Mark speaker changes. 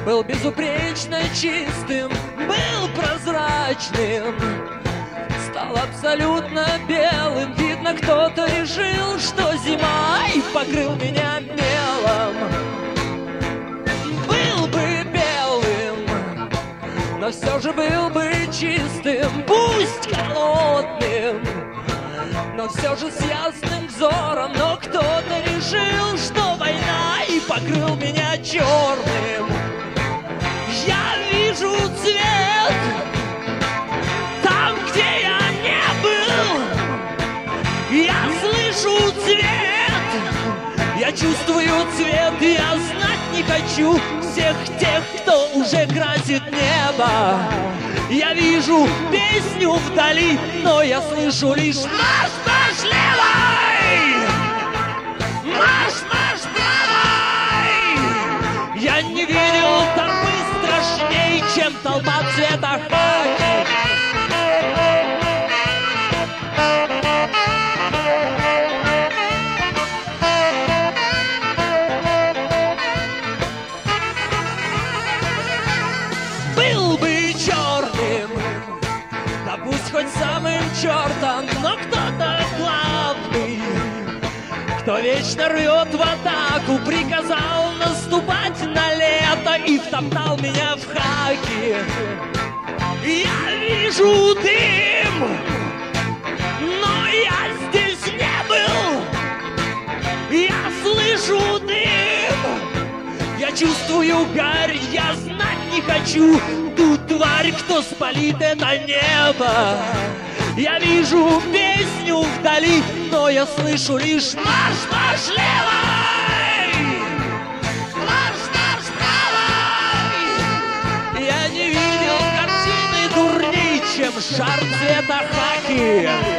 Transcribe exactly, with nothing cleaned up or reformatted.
Speaker 1: был безупречно чистым, был прозрачным, стал абсолютно белым. Видно, кто-то решил, что зима, и покрыл меня мелом. Был бы белым, но все же был бы чистым, пусть холодным, но все же с ясным взором. Но кто-то решил, что война, и покрыл меня черным. Я вижу цвет там, где я не был. Я слышу цвет, я чувствую цвет. Я знать не хочу всех тех, кто уже красит небо. Я вижу песню вдали, но я слышу лишь марш, марш левой, марш, марш правой. Я не видел толпы страшней, чем толпа цвета хаки. Был бы черным, да пусть хоть самым чертом, но кто-то главный, кто вечно рвет в атаку, приказал наступать на лето и втоптал меня в хаки. Я вижу дым, но я здесь не был. Я слышу дым, я чувствую гарь, я знать не хочу ту тварь, кто спалит это небо. Я вижу песню вдали, но я слышу лишь марш, марш левой, марш, марш правой. Я не видел картины дурней, чем шар цвета хаки.